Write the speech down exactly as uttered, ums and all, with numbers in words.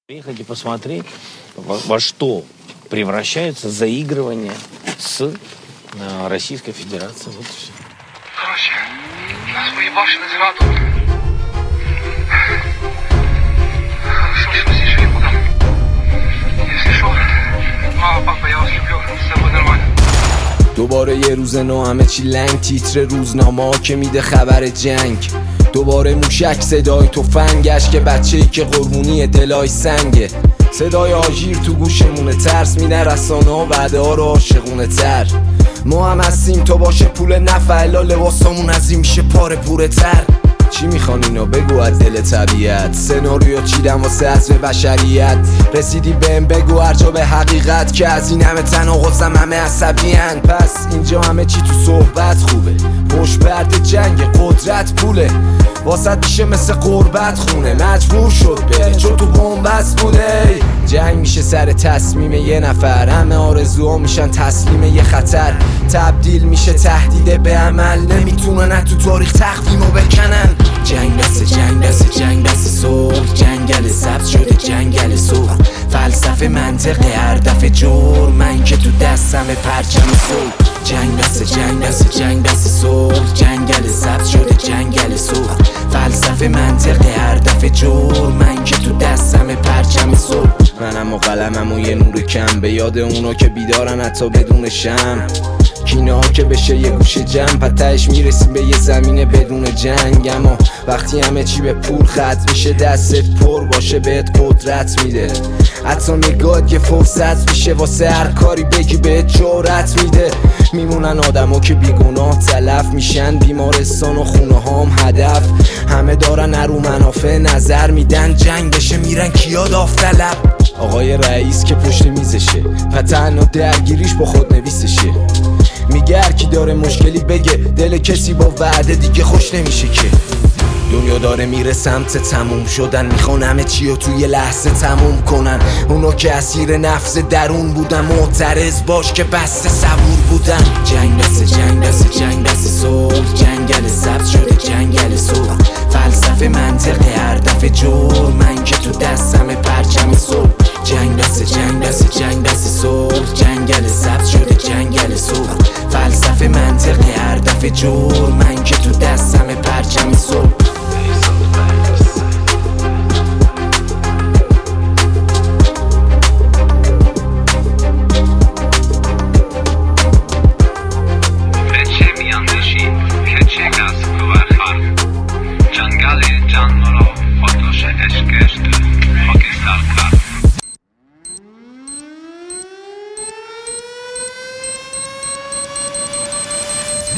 Приехать и посмотреть, во, во что превращаются заигрывания с э, Российской Федерацией. Вот и все. Короче, нас поебашили сразу. Хорошо, что здесь живем там. Если что, мама, папа, я вас люблю, все будет нормально. دوباره یه روز نو همه چی لنگ، تیتر روزنامه ها که میده خبر جنگ. دوباره موشک صدای تفنگش که بچه‌ای که قربونی دلای سنگه. صدای آژیر تو گوشمونه، ترس میده رسانه ها وعده ها رو عاشقونه تر. ما هم هستیم تا باشه پول نفعلا، لباسامون از این میشه پاره پوره تر. چی میخوان اینا بگو از دل طبیعت، سناریو چیدم واسه حذف بشریت. رسیدی بهم بگو هرجا به حقیقت که از این همه تناقضم همه عصبیان. پس اینجا همه چی تو صحبت خوبه، پشت پرده جنگ قدرت پوله. واسط میشه مثل قربت خونه، مجبور شد بره چون تو بنبست بوده. جنگ میشه سر تصمیم یه نفر، همه آرزوها میشن تسلیم یه خطر. تبدیل میشه تهدید به عمل، نمیتونن از تو تاریخ تخفیمو بکنن. جنگ دست جنگ دست جنگ دست صلح، جنگل سبز شده جنگل سرخ. فلسفه منطقه هر دفعه جور، من که تو دستم پرچم صلح. جنگ دست جنگ دست جنگ دست صلح، جنگل سبز شده جنگل سرخ. فلسفه منطقه هر دفعه جور، من که تو دستم پرچم صلح. منم و قلمم و یه نور کم، به یاد اونا که بیدارن حتی بدون شم. کینه ها که بشه یه گوشه جمع، پتهش میرسیم به یه زمینه بدون جنگ. اما وقتی همه چی به پول ختم میشه، دستت پر باشه بهت قدرت میده. حتی نگاهت یه فرصت میشه واسه هر کاری بگی بهت جرأت میده. میمونن آدما که بیگناه تلف میشن، بیمارستان و خونه هام هدف. همه دارن نرو منافع نظر میدن، جنگ بشه میرن کیا داوطلب. آقای رئیس که پشت میزشه و تنها درگیریش با خود نویسشه. میگه هر کی داره مشکلی بگه، دل کسی با وعده دیگه خوش نمیشه که. دنیا داره میره سمت تموم شدن، میخوان همه چی رو توی لحظه تموم کنن. اونا که اسیر نفس درون بودن، معترض باش که بسته صبور بودن. جنگ دست جنگ دست جنگ دست صلح، جنگل سبز شده جنگل سرخ. فلسفه منطقه هر دفعه جور، من که تو دستم پرچم صلح. جنگ دست جنگ دست جنگ دست صلح، جنگل سبز شده جنگل سرخ. فلسفه منطقه هر دفعه جور،